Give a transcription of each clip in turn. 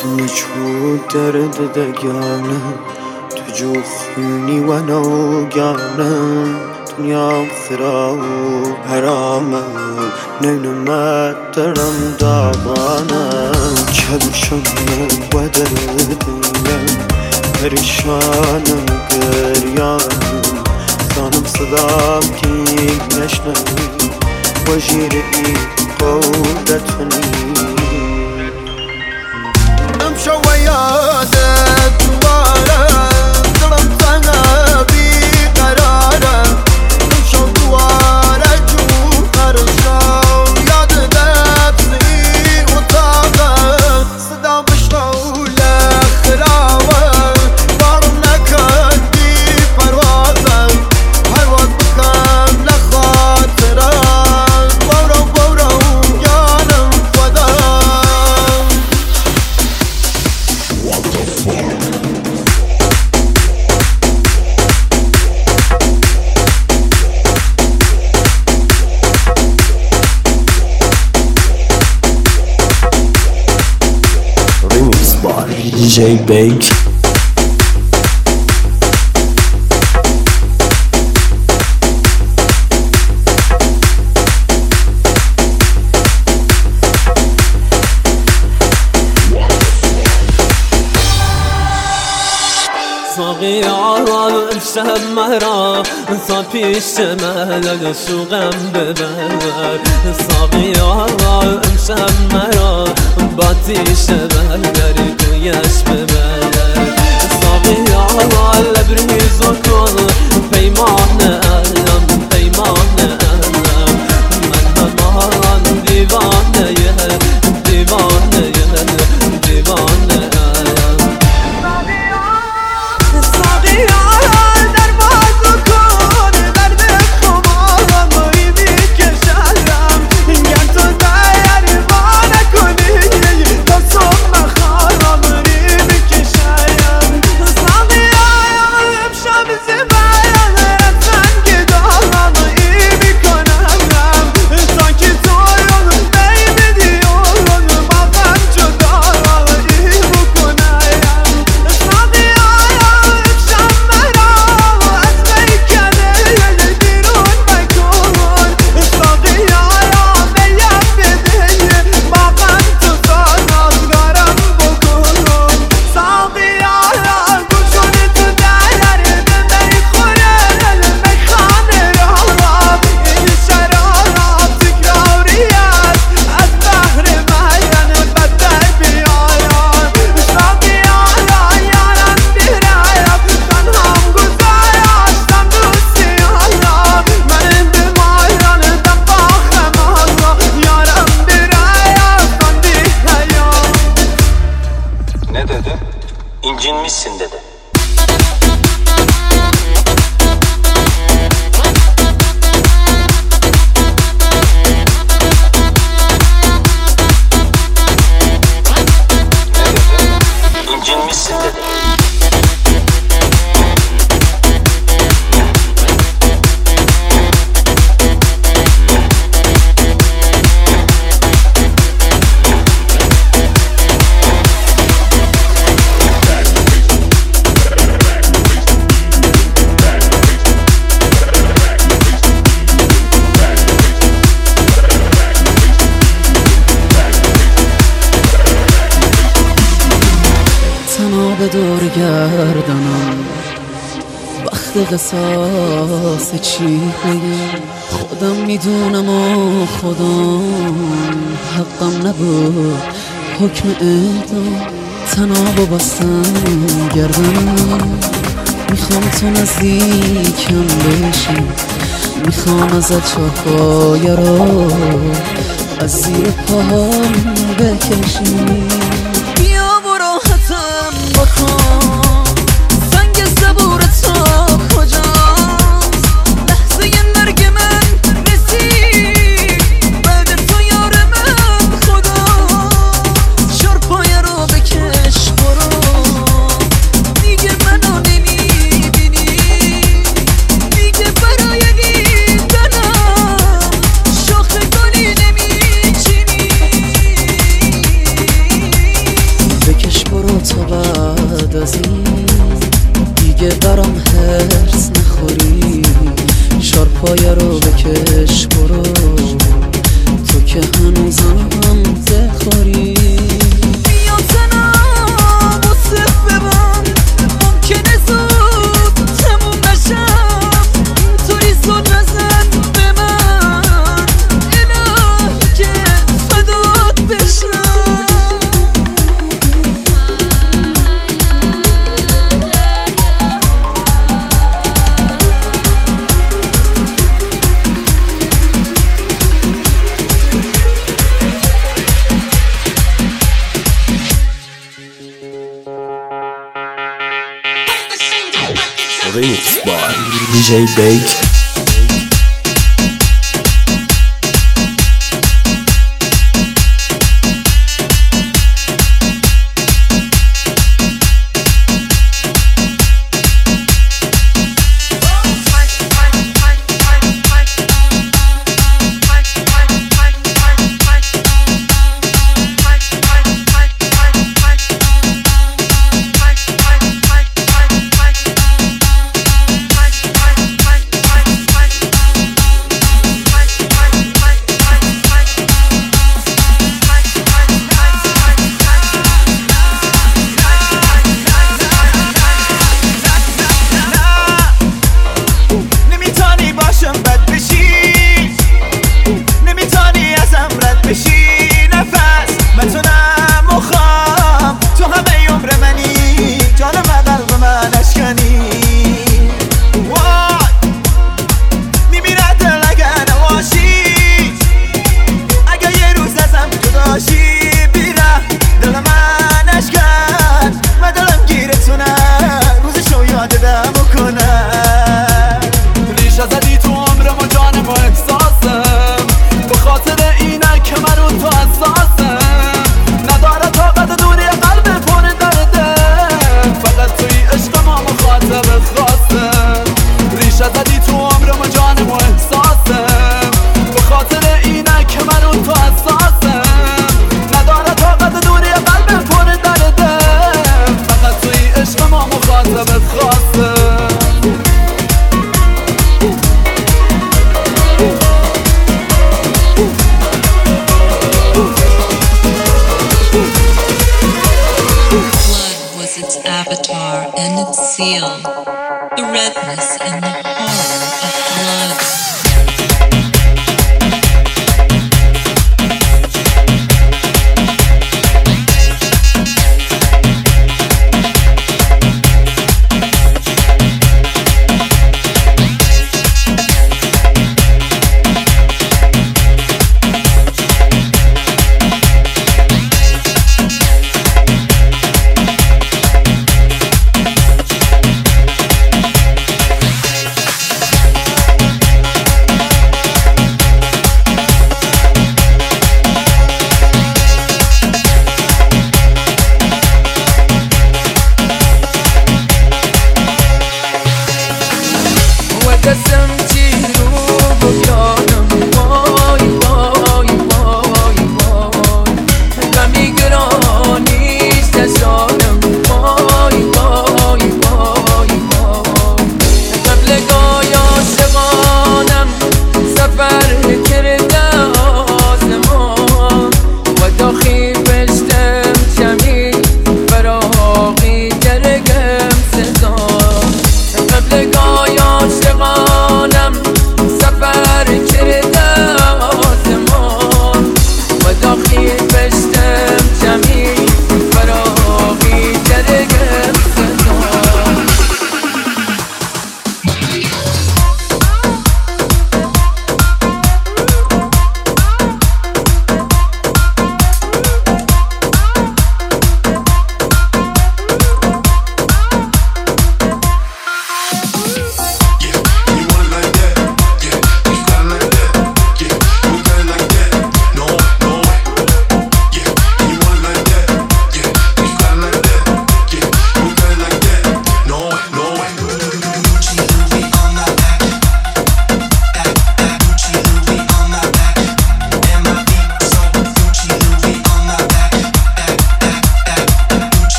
نشود درد دگانم تو جو خونی و نوگانم دنیام خراب و حرامم نینمت درم داغانم چلشم و دردیم پریشانم گریانم زانم صدام کی نشنوی و جیری قودتنی نمشو و یادت دواره دلم تنها بی قراره نمشو دواره جو هرشو یاد دبزی اتاقه صدا بشنو لخراوه بارم نکن بی پروازه پرواز بکن لخاطره DJ Bake. ساقی امشب مرا تا پیش ملل سوقم ببر ساقی امشب مرا با تیش برداری کویش ببر ساقی لبریز و کن پیمان علم پیمان علم من همان دیوانه دیوانه دیوانه İncinmişsin dedi. İncinmişsin dedi. به دور گردنم وقت قصاص چی بگم خودم میدونم و خودم حقم نبود حکم اعدام تنابو بستم گردنم میخوام تو نزدیکم بشی میخوام ازت چاهای رو از زیر پاهم بکشی سنگ صبور تا کجاست لحظه مرگ من رسید بعد تو یار من خدا چار پایه رو بکش برو دیگه منو نمیبینی دیگه برای دیدنم شاخه گلی نمیچینی تو بعد از این دیگه برام هرس نخوری، شارپایه رو بکش برو تو که هنوزم بخوری. بیا تنم و صف ببن، ممکنه زود تموم نشم، اینطوری زود نزن به من الهی که فدات بشم. Remix by DJ Bake. Avatar and its seal, the redness and the horror of blood.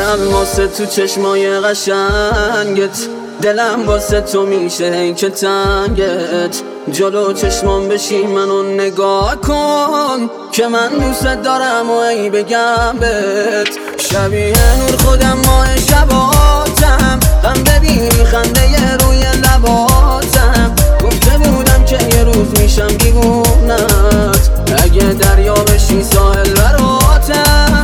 میشم واسه تو چشمای قشنگت، دلم واسه تو میشه ای که تنگت. جلو چشمام بشی منو نگاه کن که من دوست دارم و ای بگم بهت. شبیه نور خودم ماه شباتم، غم ببین خنده روی لباتم. گفته بودم که یه روز میشم دیوونت، اگه دریا بشی ساحل براتم.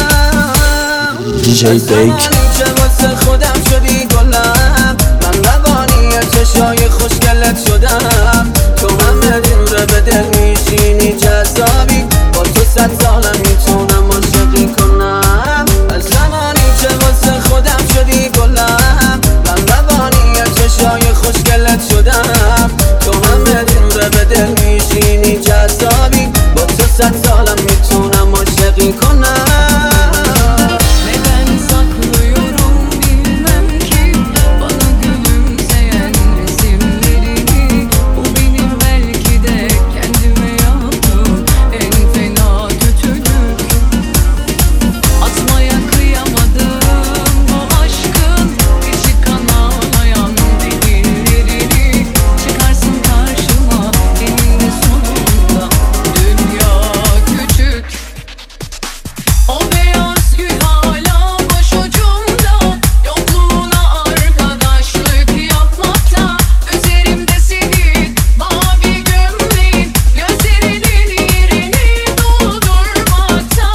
دیجی بیک چه واسه خودم شدی گلم، من روانی چشای خوشگلت شدم. تو همه دوره به دل میشینی جذابی، با تو 100 سالم میتونم عاشقی کنم. از زمانی که واسه خودم شدی گلم، من روانی چشای خوشگلت شدم. تو همه دوره به دل میشینی جذابی، با تو 100 sağlam میتونم عاشقی کنم. Neden saklıyorum bilmem ki bana gülümseyen resimlerini. Bu benim belki de kendime yaptığım en fena kötülük. Atmaya kıyamadım bu aşkın içi kan ağlayan delillerini. Çıkarsın karşıma eninde sonunda dünya küçük. O beyaz gül hala başucumda, yokluğuna arkadaşlık yapmakta. Üzerimde senin mavi gömleğin, gözlerinin yerini doldurmakta.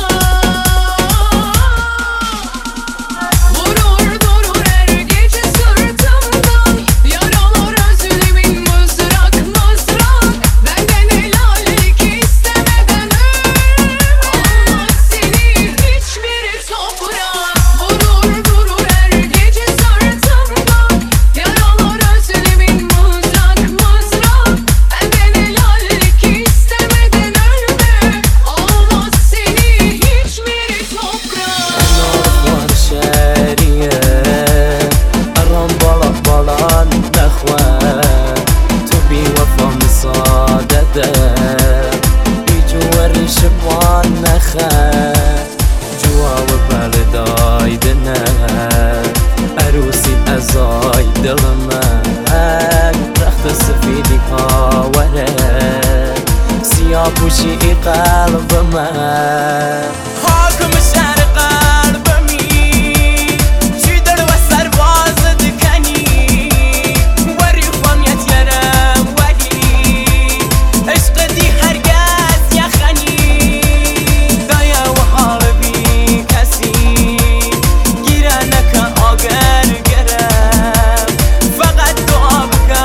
Vurur durur her gece sırtımdan, yaralar özlemin mızrak mızrak. Benden helallik istemeden olmaz senin hiçbir toprağın. Vurur durur her gece sırtımdan, yaralar özlemin mızrak mızrak. Benden helallik istemeden olmaz senin hiçbir toprağın. نار شریه الان بالا نخوه تو بی وفا مسادده بیجوری شبان نخه جواب بردایدنه عروسی ازای دل من رخت سفیدی هاوره سیاه پوشی قلب من حاکم شهر قلبمی چی در و سرباز دکنی وری خوامیت یارم ولی عشق دی هرگز یخنی دایا و حال بی کسی گیرنکه آگر گرم فقط دعا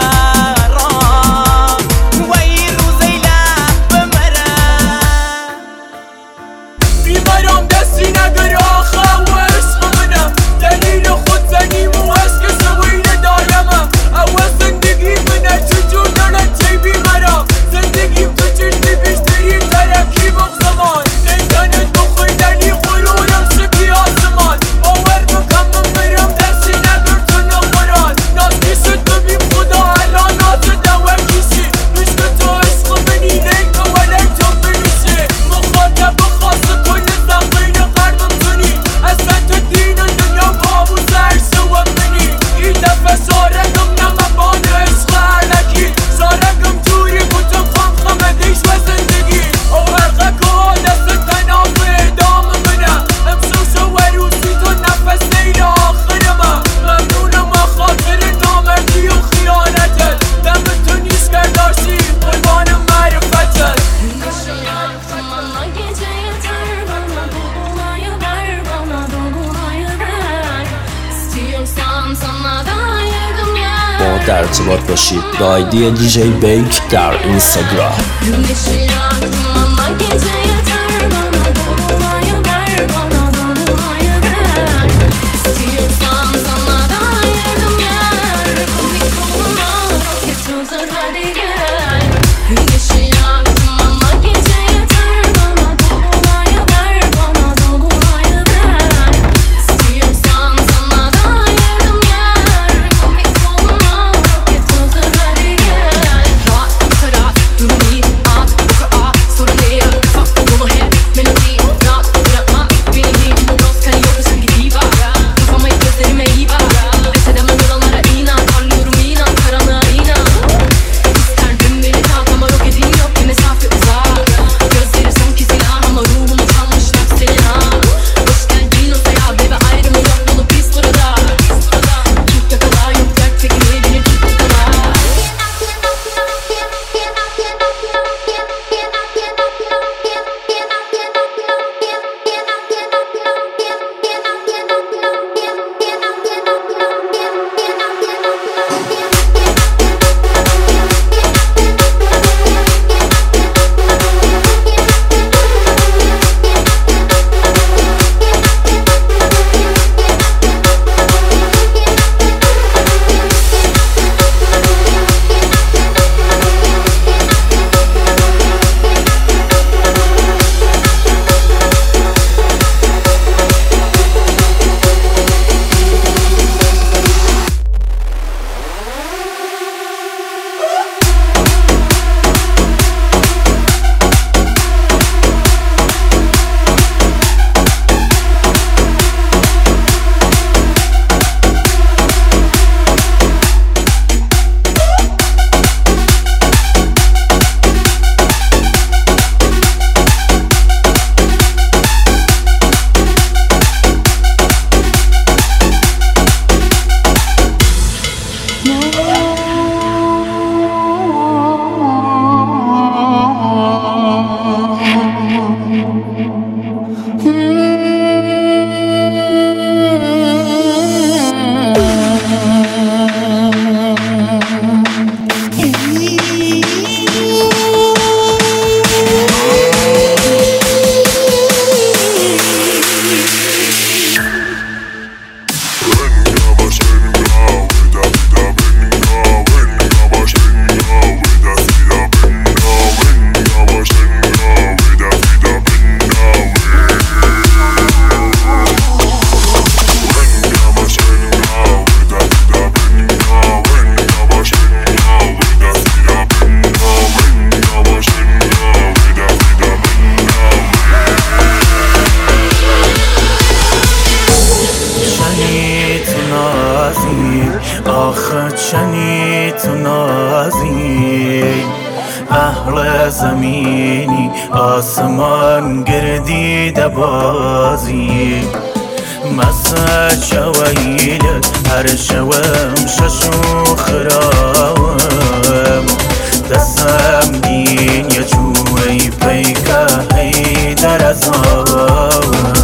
بکرم و این روزی لب بمرم بیمارم دستی نگر آخر و عشق منم دلیل خود زنیم و عشق سویل دارمم اول زندگی منه چجور دارم چی بیمارم زندگیم تو چشتی بیشتری ترکیب زمان نیتانت بخویدنی غرورم شبی آسمان باور بکن من برم دستی نگر تو نخوران نازی شد ببین خدا الان نازده و کشی عشق تو عشق منی نیت و ولک تو بنیشه مخاطب خاص کل زخین قربم کنی اصلا تو دین و دنیا بابو سر شوم منی این دفعه سارگم نمبان عشق علکی سارگم توی کتم خم خمدیش و زندگی او غرقه که دست تناب ادام منم امشو شو روسی تو نفس سیر آخرمم ممنونم و خاطر نامردی و خیانتت دم تو نیست کرداشی قربان معرفتت Bana gece yeter bana dolunayı ver bana dolunayı ver. İstiyorsan sana da yardım yer. با در ارتباط باشید با آیدی دیجی بیک در اینستاگرام. Güneşi yaktım ama gece yeter bana dolunayı ver bana dolunayı ver. İstiyorsan sana da yardım yer. Komik olma roket hazır hadi gel. Güneşi yaktım ama gece yeter bana dolunayı ver bana dolunayı ver. İstiyorsan sana da yardım yer. Komik olma roket hazır hadi gel. Rahat rahat durmayı at, sorun değil. Fuck آخه چنی تو نازی اهل زمینی آسمان گردیده بازی مسا چویلت هر شوم ششو خراوم دستم دین یا چوی پیکه هی در ازاوم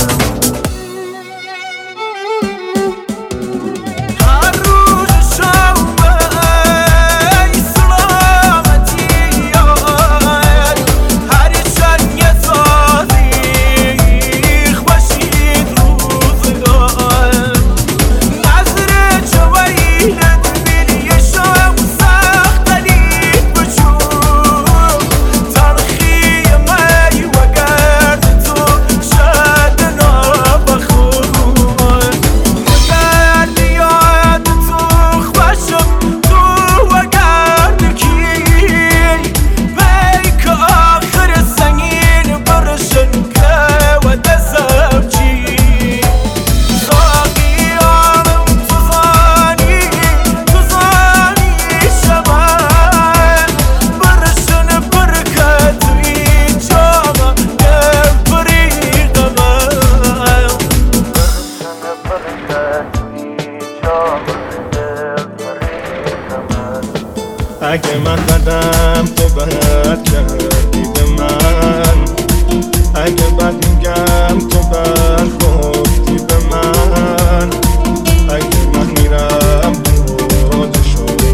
اگه من بدم تو بد کردی به من اگه بد میگم تو بد گفتی به من اگه من میرم تو شد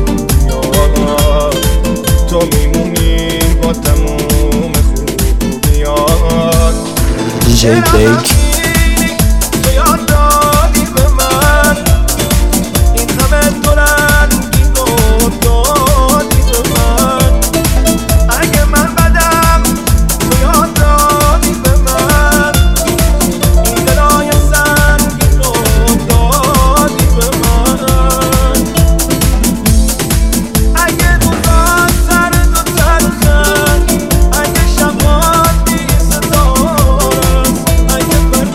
یاد تو میمونی با تموم خوبیات دیجی بیک تو یاد دادی به من این همه دولت I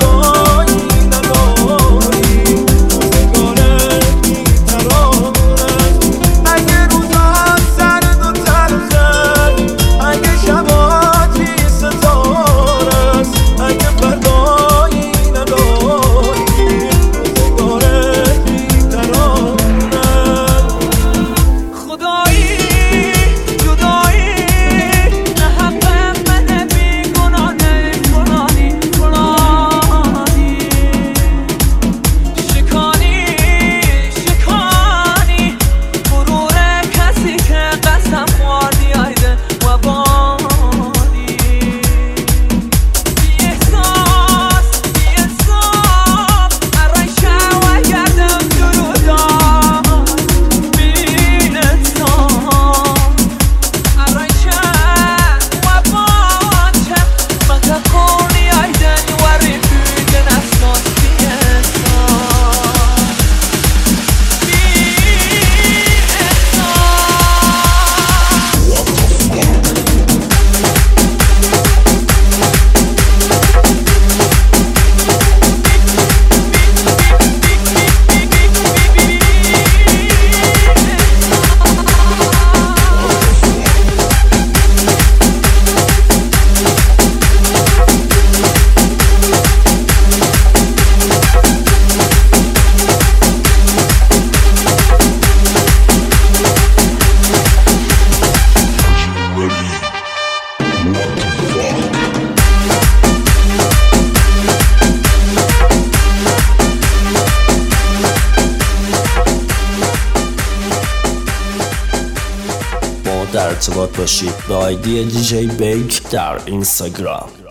در ارتباط باشید به آیدی DJ Bake در اینستاگرام.